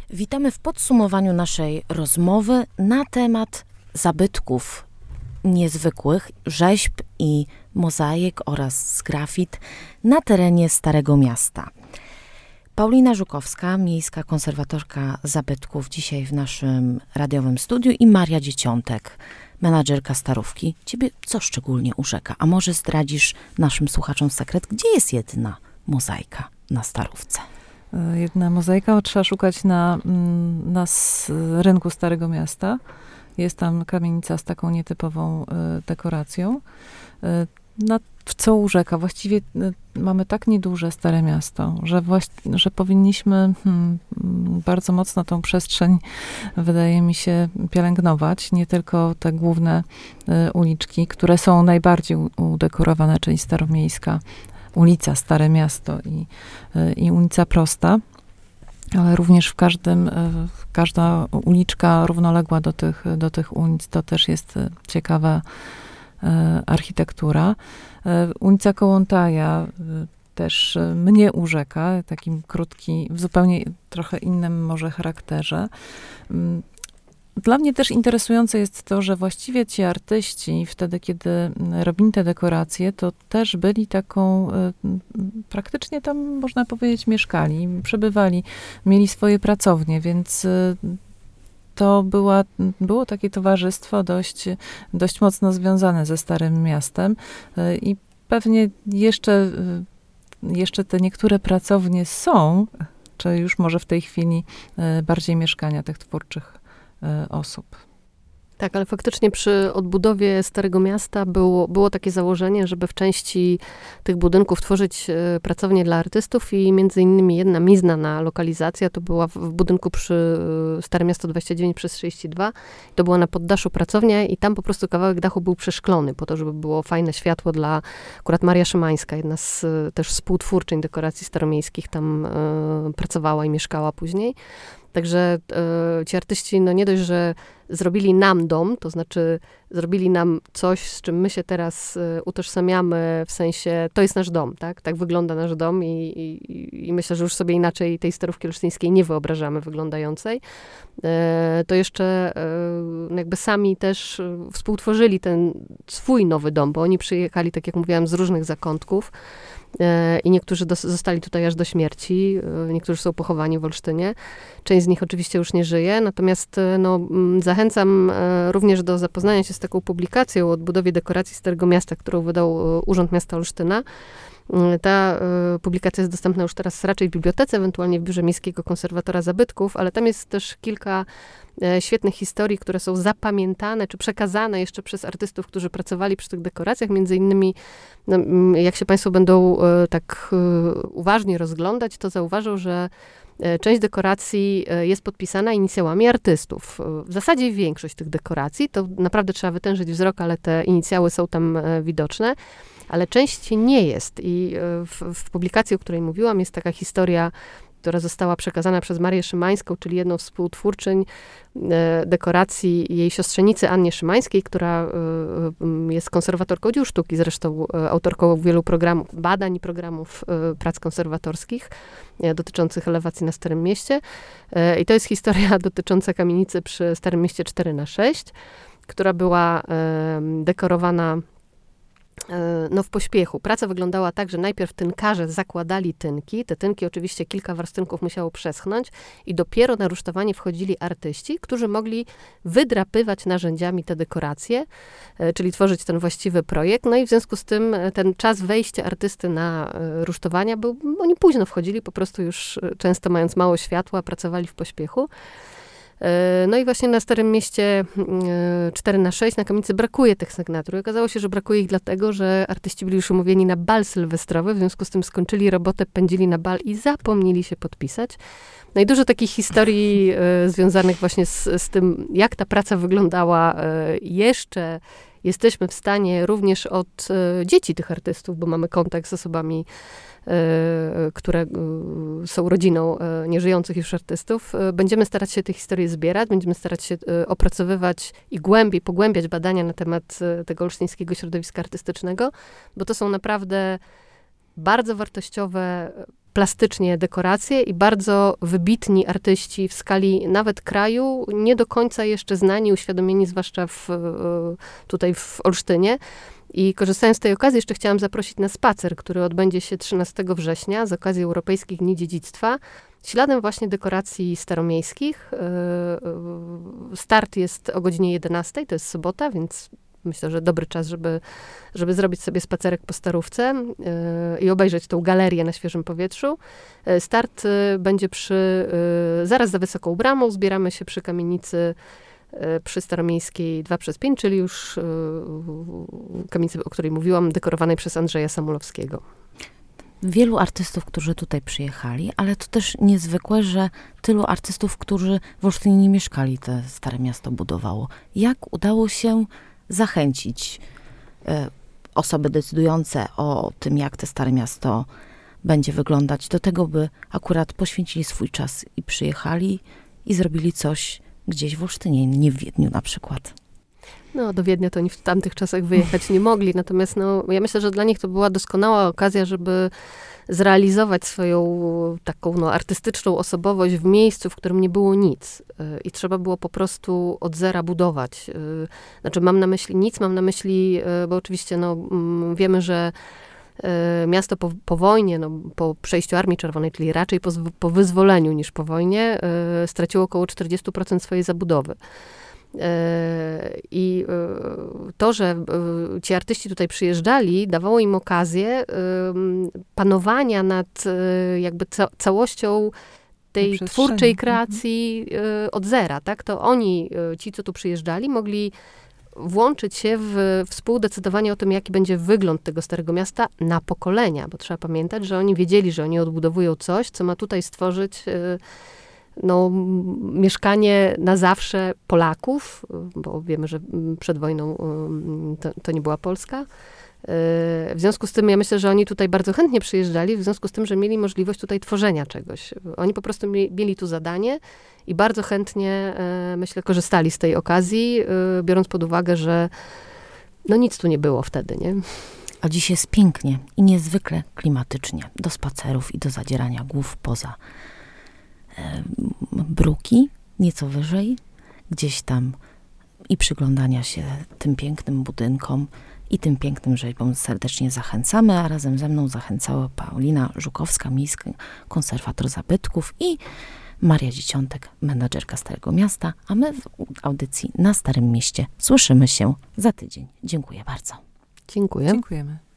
Witamy w podsumowaniu naszej rozmowy na temat zabytków niezwykłych, rzeźb i mozaik oraz grafit na terenie Starego Miasta. Paulina Żukowska, miejska konserwatorka zabytków, dzisiaj w naszym radiowym studiu, i Maria Dzieciątek, menadżerka Starówki. Ciebie co szczególnie urzeka? A może zdradzisz naszym słuchaczom sekret, gdzie jest jedna mozaika na Starówce? Jedna mozaika trzeba szukać na rynku Starego Miasta. Jest tam kamienica z taką nietypową dekoracją. W co urzeka? Właściwie mamy tak nieduże Stare Miasto, że powinniśmy bardzo mocno tą przestrzeń, wydaje mi się, pielęgnować. Nie tylko te główne uliczki, które są najbardziej udekorowane, czyli Staromiejska, ulica Stare Miasto i ulica Prosta, ale również każda uliczka równoległa do tych ulic, to też jest ciekawa architektura. Ulica Kołłątaja też mnie urzeka, takim krótki, w zupełnie trochę innym może charakterze. Dla mnie też interesujące jest to, że właściwie ci artyści wtedy, kiedy robili te dekoracje, to też byli taką, praktycznie tam można powiedzieć mieszkali, przebywali, mieli swoje pracownie, więc to było takie towarzystwo dość mocno związane ze Starym Miastem i pewnie jeszcze te niektóre pracownie są, czy już może w tej chwili bardziej mieszkania tych twórczych osób. Tak, ale faktycznie przy odbudowie Starego Miasta było takie założenie, żeby w części tych budynków tworzyć pracownie dla artystów i między innymi jedna mi znana lokalizacja to była w budynku przy Stare Miasto 29 przez 32. To była na poddaszu pracownia i tam po prostu kawałek dachu był przeszklony po to, żeby było fajne światło dla akurat Maria Szymańska, jedna z też współtwórczyń dekoracji staromiejskich, tam pracowała i mieszkała później. Także ci artyści, no nie dość, że zrobili nam dom, to znaczy zrobili nam coś, z czym my się teraz utożsamiamy, w sensie to jest nasz dom, tak? Tak wygląda nasz dom i myślę, że już sobie inaczej tej Starówki Olsztyńskiej nie wyobrażamy wyglądającej. To jeszcze jakby sami też współtworzyli ten swój nowy dom, bo oni przyjechali, tak jak mówiłam, z różnych zakątków. I niektórzy zostali tutaj aż do śmierci, niektórzy są pochowani w Olsztynie. Część z nich oczywiście już nie żyje, natomiast zachęcam również do zapoznania się z taką publikacją o odbudowie dekoracji Starego Miasta, którą wydał Urząd Miasta Olsztyna. Ta publikacja jest dostępna już teraz raczej w bibliotece, ewentualnie w Biurze Miejskiego Konserwatora Zabytków, ale tam jest też kilka świetnych historii, które są zapamiętane, czy przekazane jeszcze przez artystów, którzy pracowali przy tych dekoracjach. Między innymi, jak się państwo będą tak uważnie rozglądać, to zauważą, że część dekoracji jest podpisana inicjałami artystów. W zasadzie większość tych dekoracji, to naprawdę trzeba wytężyć wzrok, ale te inicjały są tam widoczne, ale część nie jest. I w publikacji, o której mówiłam, jest taka historia, która została przekazana przez Marię Szymańską, czyli jedną z współtwórczyń dekoracji jej siostrzenicy Annie Szymańskiej, która jest konserwatorką dzieł sztuki, zresztą autorką wielu badań i programów prac konserwatorskich dotyczących elewacji na Starym Mieście. I to jest historia dotycząca kamienicy przy Starym Mieście 4/6, która była dekorowana w pośpiechu. Praca wyglądała tak, że najpierw tynkarze zakładali tynki. Te tynki oczywiście kilka warstynków musiało przeschnąć i dopiero na rusztowanie wchodzili artyści, którzy mogli wydrapywać narzędziami te dekoracje, czyli tworzyć ten właściwy projekt. No i w związku z tym ten czas wejścia artysty na rusztowania oni późno wchodzili, po prostu już często mając mało światła, pracowali w pośpiechu. No i właśnie na Starym Mieście 4/6 na kamienicy brakuje tych sygnatur. Okazało się, że brakuje ich dlatego, że artyści byli już umówieni na bal sylwestrowy, w związku z tym skończyli robotę, pędzili na bal i zapomnieli się podpisać. No i dużo takich historii związanych właśnie z tym, jak ta praca wyglądała jeszcze. Jesteśmy w stanie również od dzieci tych artystów, bo mamy kontakt z osobami, które są rodziną nieżyjących już artystów. Będziemy starać się te historie zbierać, będziemy starać się opracowywać i pogłębiać badania na temat tego olsztyńskiego środowiska artystycznego, bo to są naprawdę bardzo wartościowe plastycznie dekoracje i bardzo wybitni artyści w skali nawet kraju, nie do końca jeszcze znani, uświadomieni, zwłaszcza tutaj w Olsztynie. I korzystając z tej okazji, jeszcze chciałam zaprosić na spacer, który odbędzie się 13 września z okazji Europejskich Dni Dziedzictwa, śladem właśnie dekoracji staromiejskich. Start jest o godzinie 11, to jest sobota, więc myślę, że dobry czas, żeby zrobić sobie spacerek po Starówce i obejrzeć tą galerię na świeżym powietrzu. Start będzie zaraz za Wysoką Bramą. Zbieramy się przy kamienicy przy Staromiejskiej 2/5, czyli już kamienicy, o której mówiłam, dekorowanej przez Andrzeja Samulowskiego. Wielu artystów, którzy tutaj przyjechali, ale to też niezwykłe, że tylu artystów, którzy w Olsztynie nie mieszkali, te Stare Miasto budowało. Jak udało się zachęcić osoby decydujące o tym, jak te Stare Miasto będzie wyglądać, do tego, by akurat poświęcili swój czas i przyjechali i zrobili coś gdzieś w Olsztynie, nie w Wiedniu na przykład? No, do Wiednia to oni w tamtych czasach wyjechać nie mogli, natomiast ja myślę, że dla nich to była doskonała okazja, żeby zrealizować swoją taką artystyczną osobowość w miejscu, w którym nie było nic. I trzeba było po prostu od zera budować. Znaczy mam na myśli nic, mam na myśli, bo oczywiście wiemy, że miasto po wojnie, po przejściu Armii Czerwonej, czyli raczej po wyzwoleniu niż po wojnie, straciło około 40% swojej zabudowy. I to, że ci artyści tutaj przyjeżdżali, dawało im okazję panowania nad jakby całością tej twórczej kreacji od zera, tak? To oni, ci, co tu przyjeżdżali, mogli włączyć się w współdecydowanie o tym, jaki będzie wygląd tego Starego Miasta na pokolenia, bo trzeba pamiętać, że oni wiedzieli, że oni odbudowują coś, co ma tutaj stworzyć mieszkanie na zawsze Polaków, bo wiemy, że przed wojną to nie była Polska. W związku z tym ja myślę, że oni tutaj bardzo chętnie przyjeżdżali, w związku z tym, że mieli możliwość tutaj tworzenia czegoś. Oni po prostu mieli tu zadanie i bardzo chętnie, myślę, korzystali z tej okazji, biorąc pod uwagę, że nic tu nie było wtedy, nie? A dziś jest pięknie i niezwykle klimatycznie do spacerów i do zadzierania głów poza bruki, nieco wyżej, gdzieś tam i przyglądania się tym pięknym budynkom i tym pięknym rzeźbom serdecznie zachęcamy, a razem ze mną zachęcała Paulina Żukowska, miejski konserwator zabytków i Maria Dzieciątek, menadżerka Starego Miasta, a my w audycji Na Starym Mieście słyszymy się za tydzień. Dziękuję bardzo. Dziękuję. Dziękujemy.